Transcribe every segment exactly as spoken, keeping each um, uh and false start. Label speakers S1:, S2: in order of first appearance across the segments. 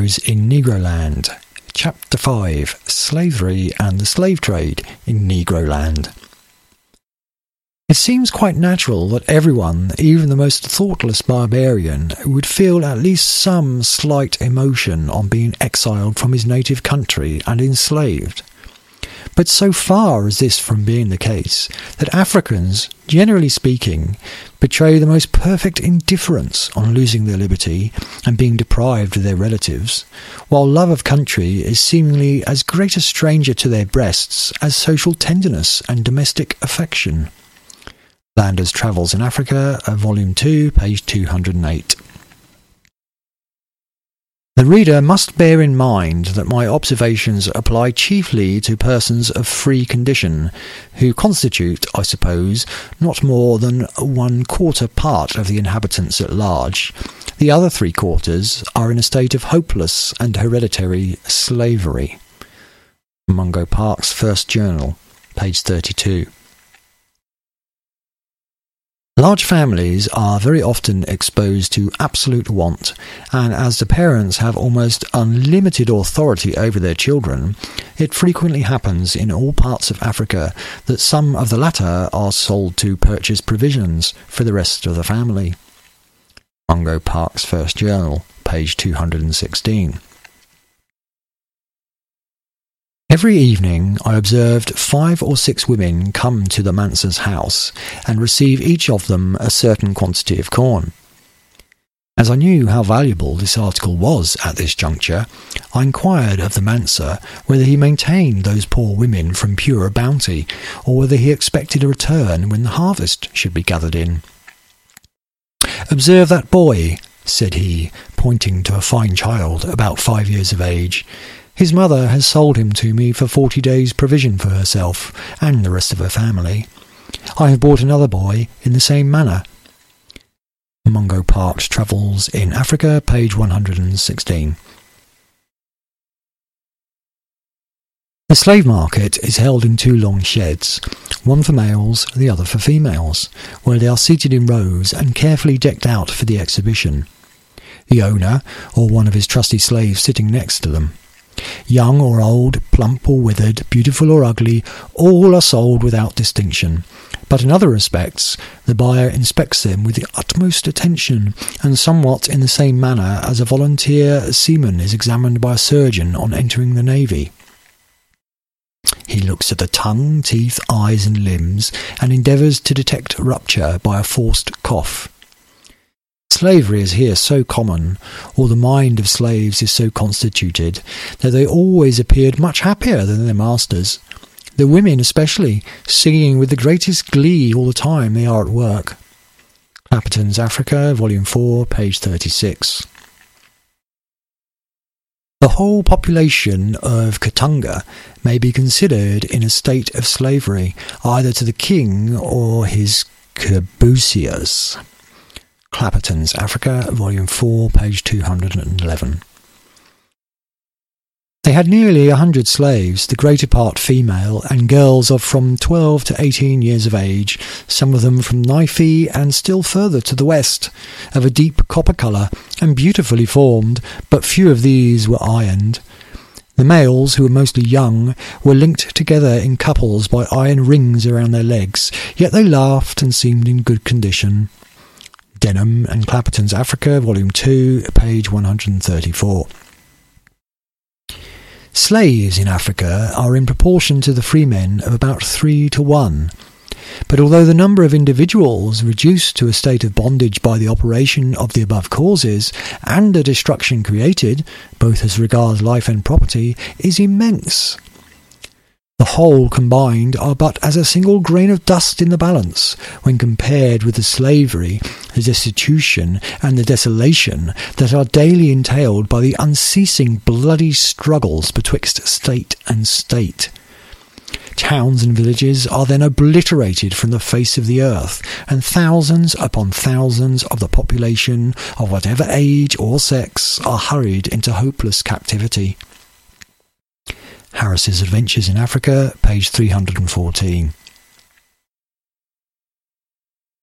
S1: Negroes in Negroland. Chapter five. Slavery and the Slave Trade in Negroland. It seems quite natural that everyone, even the most thoughtless barbarian, would feel at least some slight emotion on being exiled from his native country and enslaved. But so far is this from being the case, that Africans, generally speaking, betray the most perfect indifference on losing their liberty and being deprived of their relatives, while love of country is seemingly as great a stranger to their breasts as social tenderness and domestic affection. Landers' Travels in Africa, Volume two, page two hundred eight. The reader must bear in mind that my observations apply chiefly to persons of free condition, who constitute, I suppose, not more than one-quarter part of the inhabitants at large. The other three quarters are in a state of hopeless and hereditary slavery. Mungo Park's First Journal, page thirty-two. Large families are very often exposed to absolute want, and as the parents have almost unlimited authority over their children, it frequently happens in all parts of Africa that some of the latter are sold to purchase provisions for the rest of the family. Mungo Park's First Journal, page two hundred sixteen. Every evening I observed five or six women come to the Mansa's house and receive each of them a certain quantity of corn. As I knew how valuable this article was at this juncture, I inquired of the Mansa whether he maintained those poor women from pure bounty, or whether he expected a return when the harvest should be gathered in. "Observe that boy," said he, pointing to a fine child about five years of age. "His mother has sold him to me for forty days' provision for herself and the rest of her family. I have bought another boy in the same manner." Mungo Park's Travels in Africa, page one hundred sixteen. The slave market is held in two long sheds, one for males, the other for females, where they are seated in rows and carefully decked out for the exhibition. The owner, or one of his trusty slaves sitting next to them. Young or old, plump or withered, beautiful or ugly, all are sold without distinction. But in other respects, the buyer inspects them with the utmost attention, and somewhat in the same manner as a volunteer seaman is examined by a surgeon on entering the navy. He looks at the tongue, teeth, eyes and limbs, and endeavours to detect rupture by a forced cough. Slavery is here so common, or the mind of slaves is so constituted, that they always appeared much happier than their masters, the women especially, singing with the greatest glee all the time they are at work. Clapperton's Africa, Volume four, page thirty-six. The whole population of Katanga may be considered in a state of slavery, either to the king or his caboosiers. Clapperton's Africa, Volume four, page two hundred eleven. They had nearly a hundred slaves, the greater part female, and girls of from twelve to eighteen years of age, some of them from Nifi and still further to the west, of a deep copper colour and beautifully formed, but few of these were ironed. The males, who were mostly young, were linked together in couples by iron rings around their legs, yet they laughed and seemed in good condition. Denham and Clapperton's Africa, Volume two, page one hundred thirty-four. Slaves in Africa are in proportion to the free men of about three to one. But although the number of individuals reduced to a state of bondage by the operation of the above causes, and the destruction created, both as regards life and property, is immense, the whole combined are but as a single grain of dust in the balance, when compared with the slavery, the destitution, and the desolation that are daily entailed by the unceasing bloody struggles betwixt state and state. Towns and villages are then obliterated from the face of the earth, and thousands upon thousands of the population, of whatever age or sex, are hurried into hopeless captivity. Harris's Adventures in Africa, page three hundred fourteen.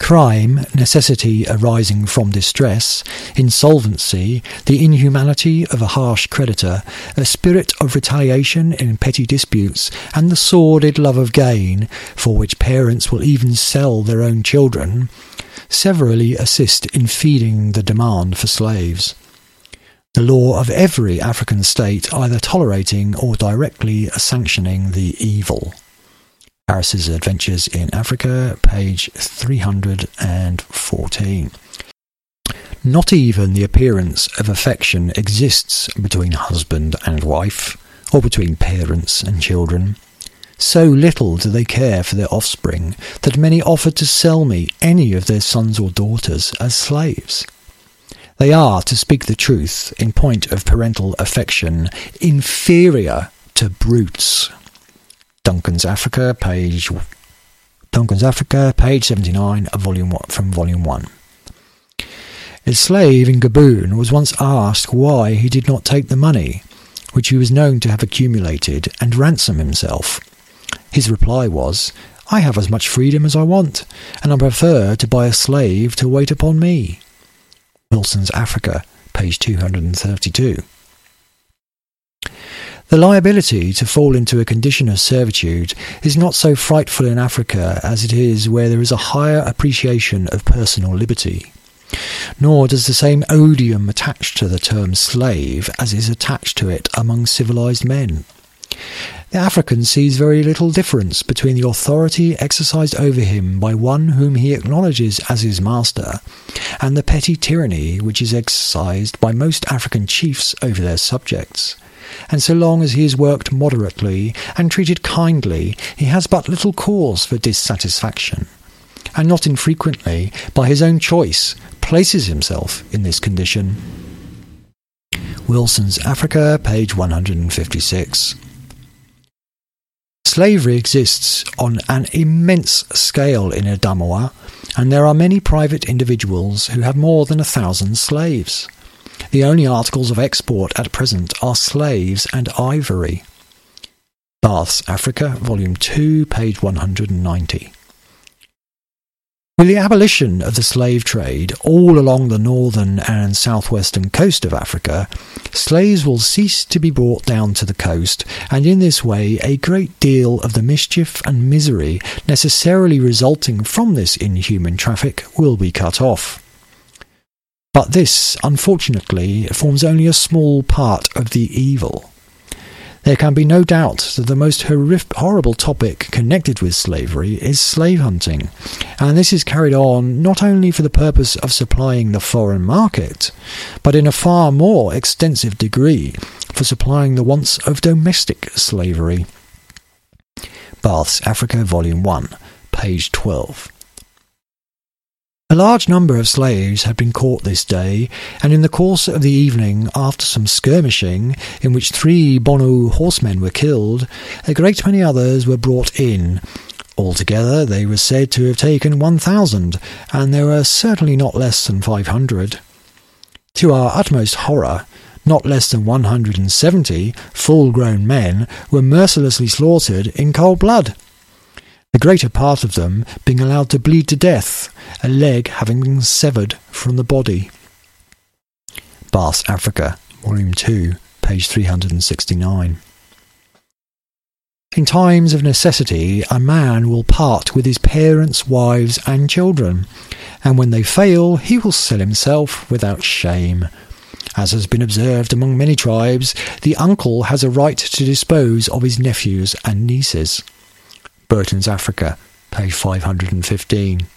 S1: Crime, necessity arising from distress, insolvency, the inhumanity of a harsh creditor, a spirit of retaliation in petty disputes, and the sordid love of gain, for which parents will even sell their own children, severally assist in feeding the demand for slaves. The law of every African state either tolerating or directly sanctioning the evil. Harris's Adventures in Africa, page three hundred fourteen. Not even the appearance of affection exists between husband and wife, or between parents and children. So little do they care for their offspring that many offer to sell me any of their sons or daughters as slaves. They are, to speak the truth, in point of parental affection, inferior to brutes. Duncan's Africa, page Duncan's Africa, page seventy-nine, of volume one, from volume one. A slave in Gabon was once asked why he did not take the money, which he was known to have accumulated, and ransom himself. His reply was, "I have as much freedom as I want, and I prefer to buy a slave to wait upon me." Wilson's Africa, page two hundred thirty-two. The liability to fall into a condition of servitude is not so frightful in Africa as it is where there is a higher appreciation of personal liberty. Nor does the same odium attach to the term slave as is attached to it among civilized men. The African sees very little difference between the authority exercised over him by one whom he acknowledges as his master, and the petty tyranny which is exercised by most African chiefs over their subjects. And so long as he is worked moderately and treated kindly, he has but little cause for dissatisfaction, and not infrequently, by his own choice, places himself in this condition. Wilson's Africa, page one hundred fifty-six. Slavery exists on an immense scale in Adamawa, and there are many private individuals who have more than a thousand slaves. The only articles of export at present are slaves and ivory. Bath's Africa, volume two, page one hundred ninety. With the abolition of the slave trade all along the northern and southwestern coast of Africa, slaves will cease to be brought down to the coast, and in this way a great deal of the mischief and misery necessarily resulting from this inhuman traffic will be cut off. But this, unfortunately, forms only a small part of the evil. There can be no doubt that the most horrific, horrible topic connected with slavery is slave hunting, and this is carried on not only for the purpose of supplying the foreign market, but in a far more extensive degree for supplying the wants of domestic slavery. Bath's Africa, volume one, page twelve. A large number of slaves had been caught this day, and in the course of the evening, after some skirmishing, in which three Bonu horsemen were killed, a great many others were brought in. Altogether they were said to have taken one thousand, and there were certainly not less than five hundred. To our utmost horror, not less than one hundred and seventy full-grown men were mercilessly slaughtered in cold blood, the greater part of them being allowed to bleed to death, a leg having been severed from the body. Bath's Africa, volume two, page three hundred sixty-nine. In times of necessity, a man will part with his parents, wives, and children, and when they fail, he will sell himself without shame. As has been observed among many tribes, the uncle has a right to dispose of his nephews and nieces. Burton's Africa, page five hundred fifteen.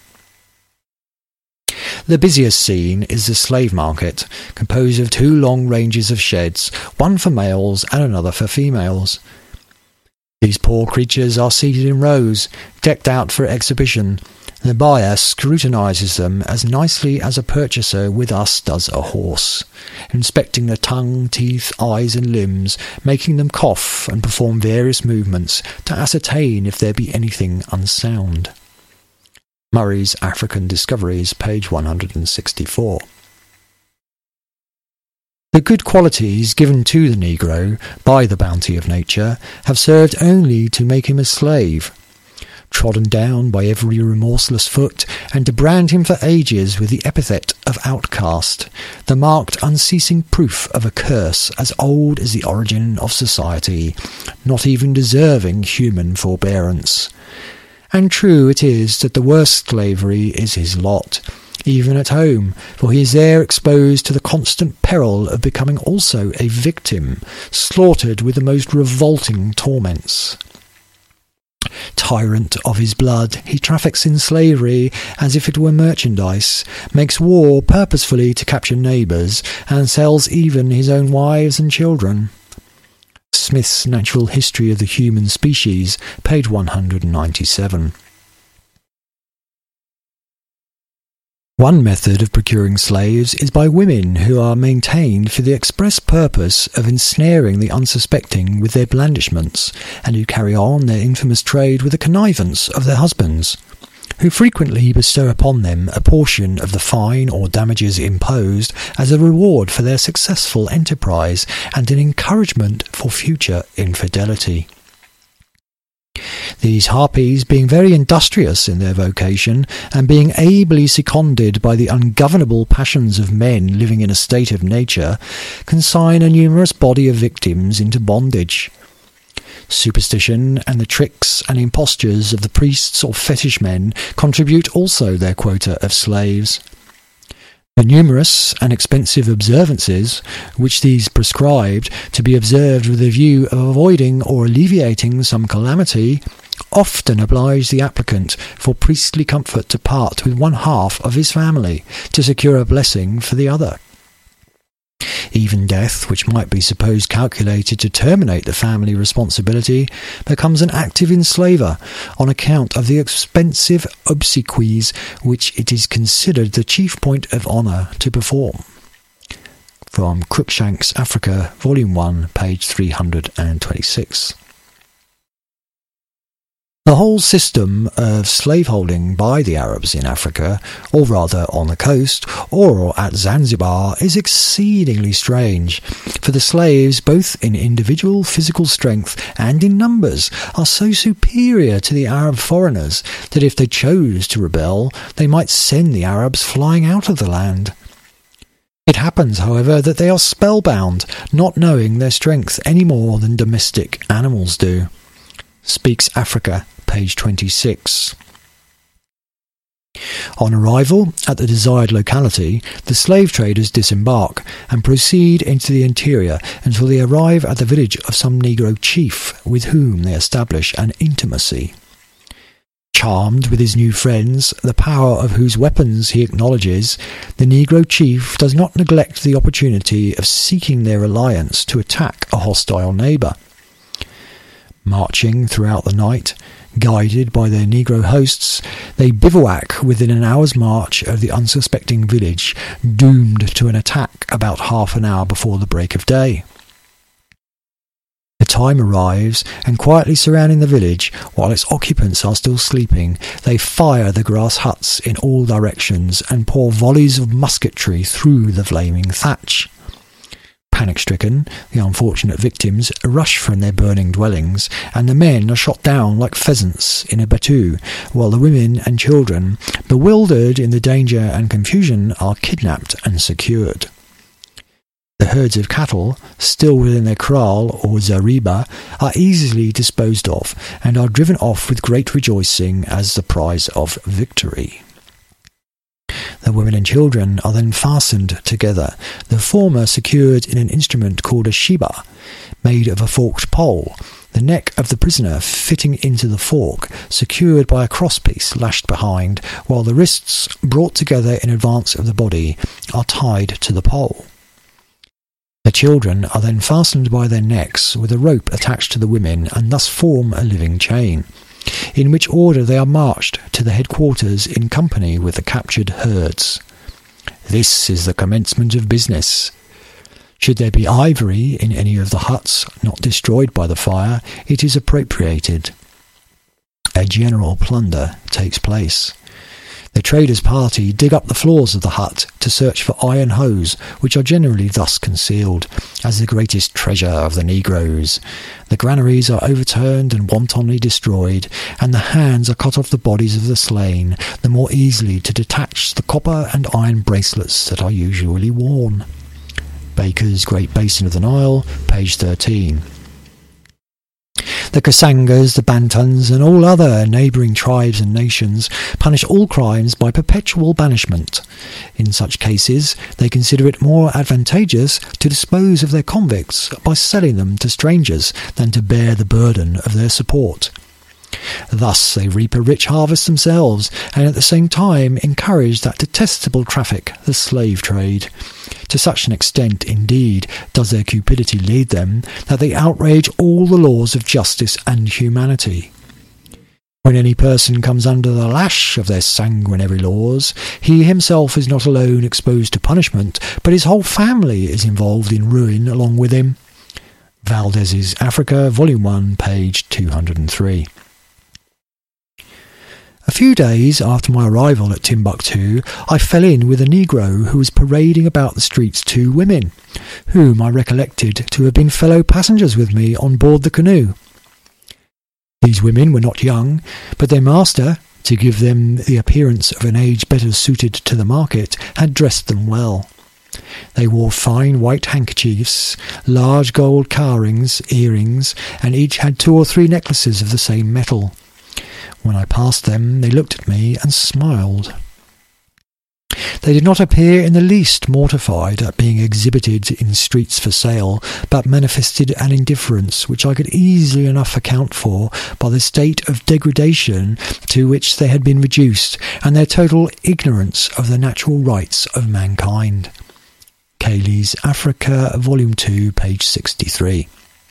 S1: The busiest scene is the slave market, composed of two long ranges of sheds, one for males and another for females. These poor creatures are seated in rows, decked out for exhibition. The buyer scrutinises them as nicely as a purchaser with us does a horse, inspecting the tongue, teeth, eyes and limbs, making them cough and perform various movements to ascertain if there be anything unsound. Murray's African Discoveries, page one hundred sixty-four. The good qualities given to the Negro by the bounty of nature have served only to make him a slave. trodden down by every remorseless foot, and to brand him for ages with the epithet of outcast, the marked unceasing proof of a curse as old as the origin of society, not even deserving human forbearance. And true it is that the worst slavery is his lot, even at home, for he is there exposed to the constant peril of becoming also a victim, slaughtered with the most revolting torments. Tyrant of his blood, he traffics in slavery as if it were merchandise, makes war purposefully to capture neighbours, and sells even his own wives and children. Smith's Natural History of the Human Species, page one hundred ninety-seven. One method of procuring slaves is by women who are maintained for the express purpose of ensnaring the unsuspecting with their blandishments, and who carry on their infamous trade with the connivance of their husbands, who frequently bestow upon them a portion of the fine or damages imposed as a reward for their successful enterprise and an encouragement for future infidelity. These harpies, being very industrious in their vocation, and being ably seconded by the ungovernable passions of men living in a state of nature, consign a numerous body of victims into bondage. Superstition and the tricks and impostures of the priests or fetish men contribute also their quota of slaves. The numerous and expensive observances which these prescribed to be observed with a view of avoiding or alleviating some calamity often oblige the applicant for priestly comfort to part with one half of his family to secure a blessing for the other. Even death, which might be supposed calculated to terminate the family responsibility, becomes an active enslaver on account of the expensive obsequies which it is considered the chief point of honour to perform. From Cruikshank's Africa, Volume one, page three hundred twenty-six. The whole system of slaveholding by the Arabs in Africa, or rather on the coast, or at Zanzibar, is exceedingly strange, for the slaves, both in individual physical strength and in numbers, are so superior to the Arab foreigners that if they chose to rebel, they might send the Arabs flying out of the land. It happens, however, that they are spellbound, not knowing their strength any more than domestic animals do. Speaks Africa, page twenty-six. On arrival at the desired locality, the slave traders disembark and proceed into the interior until they arrive at the village of some Negro chief with whom they establish an intimacy. Charmed with his new friends, the power of whose weapons he acknowledges, the Negro chief does not neglect the opportunity of seeking their alliance to attack a hostile neighbour. Marching throughout the night, guided by their Negro hosts, they bivouac within an hour's march of the unsuspecting village, doomed to an attack about half an hour before the break of day. The time arrives, and quietly surrounding the village, while its occupants are still sleeping, they fire the grass huts in all directions and pour volleys of musketry through the flaming thatch. Panic-stricken, the unfortunate victims rush from their burning dwellings, and the men are shot down like pheasants in a battue, while the women and children, bewildered in the danger and confusion, are kidnapped and secured. The herds of cattle, still within their kraal or zariba, are easily disposed of, and are driven off with great rejoicing as the prize of victory. The women and children are then fastened together, the former secured in an instrument called a shiba, made of a forked pole, the neck of the prisoner fitting into the fork, secured by a crosspiece lashed behind, while the wrists, brought together in advance of the body, are tied to the pole. The children are then fastened by their necks with a rope attached to the women, and thus form a living chain, in which order they are marched to the headquarters in company with the captured herds. This is the commencement of business. Should there be ivory in any of the huts not destroyed by the fire, it is appropriated. A general plunder takes place. The traders' party dig up the floors of the hut to search for iron hose, which are generally thus concealed as the greatest treasure of the negroes. The granaries are overturned and wantonly destroyed, and the hands are cut off the bodies of the slain, the more easily to detach the copper and iron bracelets that are usually worn. Baker's Great Basin of the Nile, page thirteen. The Kasangas, the Bantams, and all other neighbouring tribes and nations punish all crimes by perpetual banishment. In such cases, they consider it more advantageous to dispose of their convicts by selling them to strangers than to bear the burden of their support. Thus they reap a rich harvest themselves, and at the same time encourage that detestable traffic, the slave trade. To such an extent, indeed, does their cupidity lead them, that they outrage all the laws of justice and humanity. When any person comes under the lash of their sanguinary laws, he himself is not alone exposed to punishment, but his whole family is involved in ruin along with him. Valdez's Africa, Volume one, page two hundred three. A few days after my arrival at Timbuktu, I fell in with a Negro who was parading about the streets two women, whom I recollected to have been fellow passengers with me on board the canoe. These women were not young, but their master, to give them the appearance of an age better suited to the market, had dressed them well. They wore fine white handkerchiefs, large gold cowrings, earrings, and each had two or three necklaces of the same metal. When I passed them, they looked at me and smiled. They did not appear in the least mortified at being exhibited in streets for sale, but manifested an indifference which I could easily enough account for by the state of degradation to which they had been reduced, and their total ignorance of the natural rights of mankind. Cayley's Africa, Volume two, page sixty-three.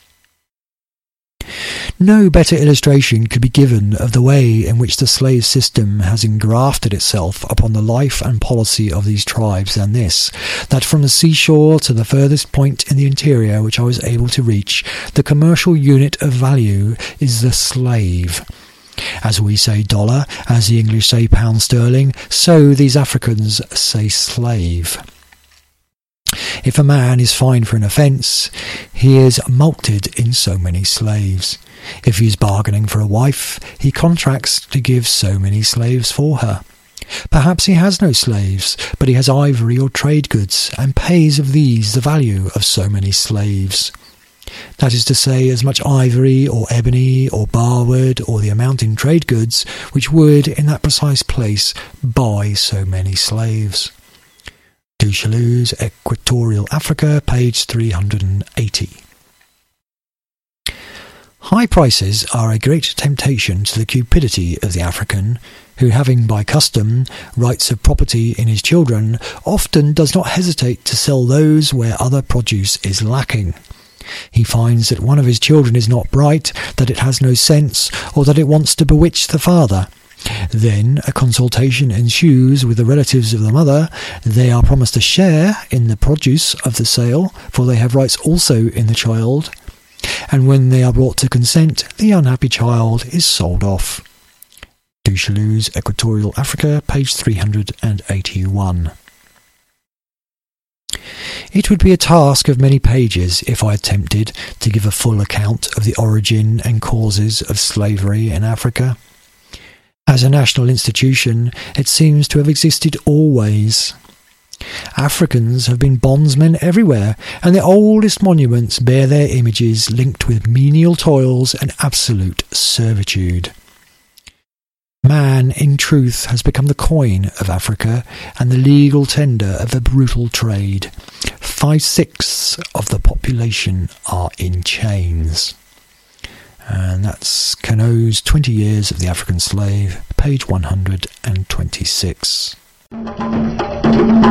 S1: No better illustration could be given of the way in which the slave system has engrafted itself upon the life and policy of these tribes than this, that from the seashore to the furthest point in the interior which I was able to reach, the commercial unit of value is the slave. As we say dollar, as the English say pound sterling, so these Africans say slave. If a man is fined for an offence, he is mulcted in so many slaves. If he is bargaining for a wife, he contracts to give so many slaves for her. Perhaps he has no slaves, but he has ivory or trade goods, and pays of these the value of so many slaves. That is to say, as much ivory or ebony or barwood or the amount in trade goods which would, in that precise place, buy so many slaves. Duchalou's Equatorial Africa, page three hundred eighty. High prices are a great temptation to the cupidity of the African, who, having by custom rights of property in his children, often does not hesitate to sell those where other produce is lacking. He finds that one of his children is not bright, that it has no sense, or that it wants to bewitch the father. Then a consultation ensues with the relatives of the mother. They are promised a share in the produce of the sale, for they have rights also in the child. And when they are brought to consent, the unhappy child is sold off. Duchalou's Equatorial Africa, page three hundred eighty-one. It would be a task of many pages if I attempted to give a full account of the origin and causes of slavery in Africa. As a national institution, it seems to have existed always. Africans have been bondsmen everywhere, and the oldest monuments bear their images linked with menial toils and absolute servitude. Man, in truth, has become the coin of Africa and the legal tender of a brutal trade. Five-sixths of the population are in chains. And that's Cano's twenty Years of the African Slave, page one hundred twenty-six.